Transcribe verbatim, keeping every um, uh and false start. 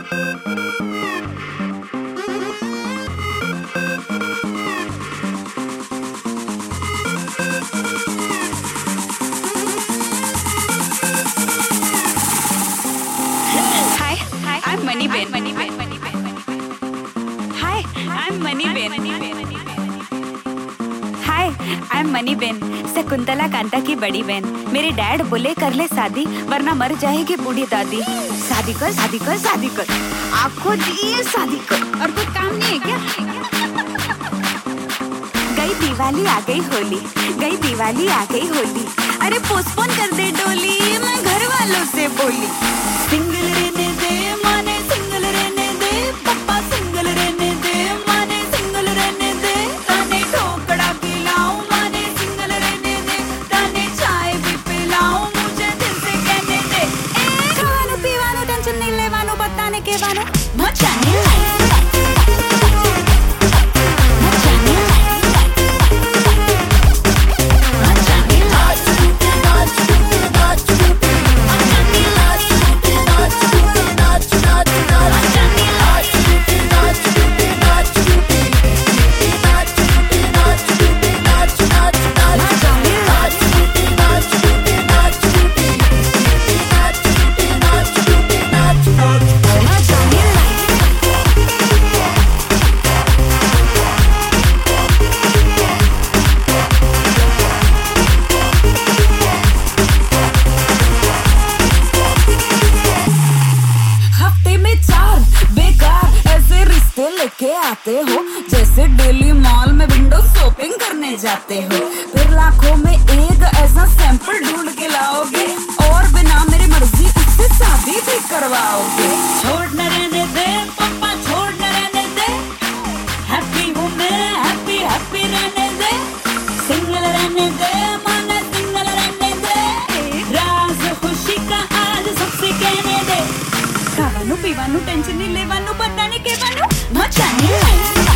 I'm Money Ben. Money Ben. Money Ben. Hi, I'm Money Ben. Hi, I'm Money Ben. Shakuntala Kanta की बड़ी बहन। मेरे dad बोले कर ले शादी वरना मर जाएगी बूढ़ी दादी। शादी कर शादी कर शादी कर आपको दिए शादी कर। और कोई काम नहीं है क्या? गई दिवाली आ गई होली, गई दिवाली आ गई होली। अरे पोस्टपोन कर दे डोली, मैं घर वालों से बोली। सिंगल रहने दे माने सिंगल रहने दे, पापा सिंगल रहने दे माने सिंगल रहने दे। ताने ठोकड़ा पिलाऊं माने सिंगल रहने दे, ताने चाय भी पिलाऊं मुझे दिल से कहने दे। ए खानो पीवानो टेंशन नहीं लेवानो बताने के वानो मचाने लेके आते हो जैसे डेली मॉल में विंडो शॉपिंग करने जाते हो। फिर लाखों में एक ऐसा सैंपल ढूंढ के लाओगे और बिना मेरी मर्जी उससे शादी भी करवाओगे। छोड़ न रहने दे पापा छोड़ न रहने दे, हैप्पी हूँ मैं हैप्पी हैप्पी रहने दे। सिंगल रहने दे माना सिंगल रहने दे, राज खुशी का आज सबसे कहने दे। खावानू पीवानू टेंशन नहीं लेवानू बताने के वानू मचाने